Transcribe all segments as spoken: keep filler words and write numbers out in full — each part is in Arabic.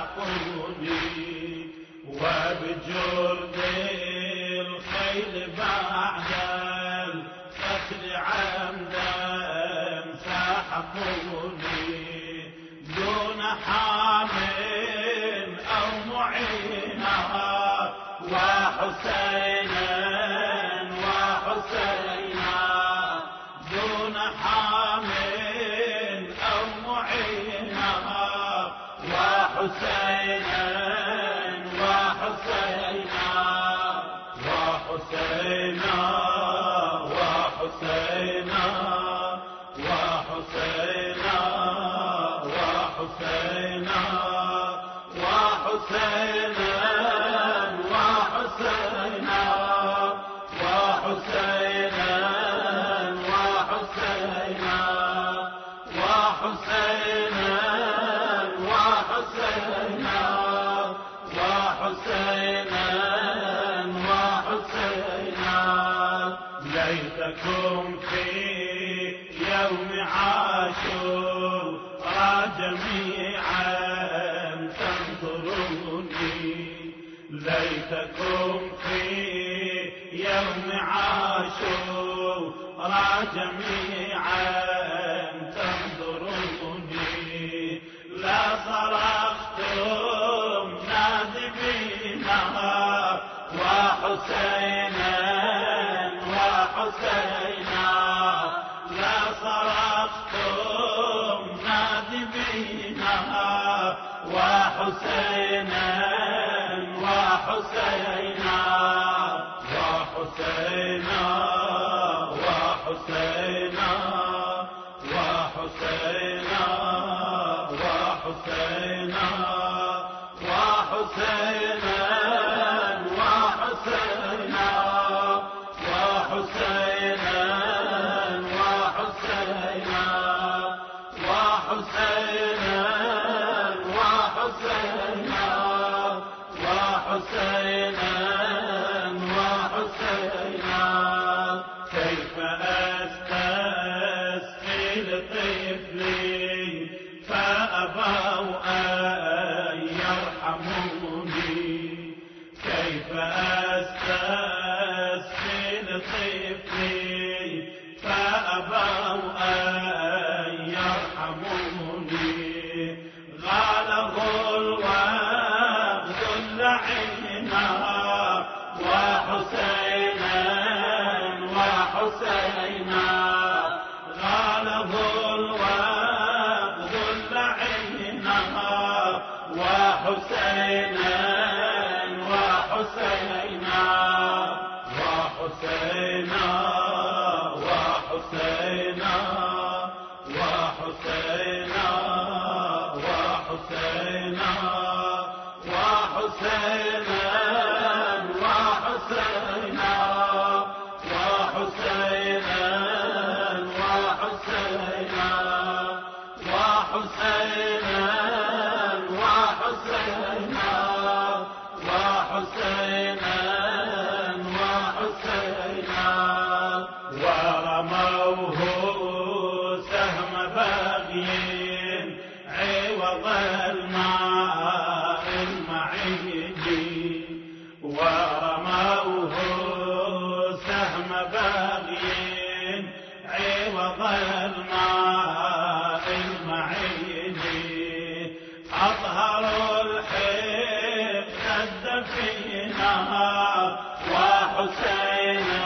سحقوني وبجرد الخيل بعد القتل عمدا سحقوني دون حامل أو معينا وحسينا وحسينا دون حامل أو معينا وحسينا وحسينا وحسينا وحسينا وحسينا وحسينا وحسينا وحسينا وحسينا وحسينا وحسينا وحسينا وحسينا وحسينا ليتكم في يوم عاشوراء جميعا تنظروني ليتكم في يوم عاشوراء جميعا تنظروني لا صرختم نادبينا وحسينا وحسينا لا صرختم نادبينا وحسينا وحسينا وحسينا وحسينا وحسينا وحسينا وحسينا وحسينا وحسينا وحسينا وحسينا وحسينا وحسينا وحسينا كيف أستسقي لطفلي فأبوا أن يرحموني كيف أستسقي لطفلي فأبوا أن يرحموني غاله الوقت اللعينا وحسينا وحسينا غاله الوقت اللعينا وحسينا وحسينا وحسينا وحسينا وحسينا وحسينا وحسينا وحسينا وحسينا وحسينا وحسينا وحسينا وحسينا وحسينا ورموه سهم بغي عوض الماء المعيد ورموه سهم بغي عوض الماء المعيد أظهروا الحقد فينا وحسينا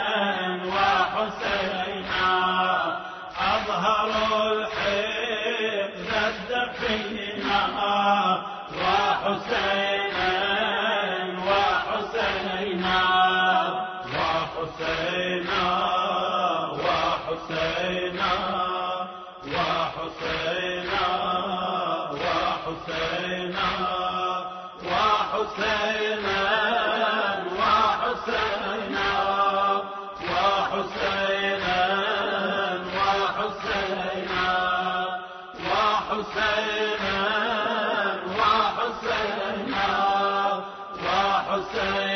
وحسينا أظهروا الحقد فينا وحسينا وحسينا وحسينا وحسينا وحسينا وحسينا وحسينا وحسينا وحسينا وحسينا وحسينا وحسينا وحسينا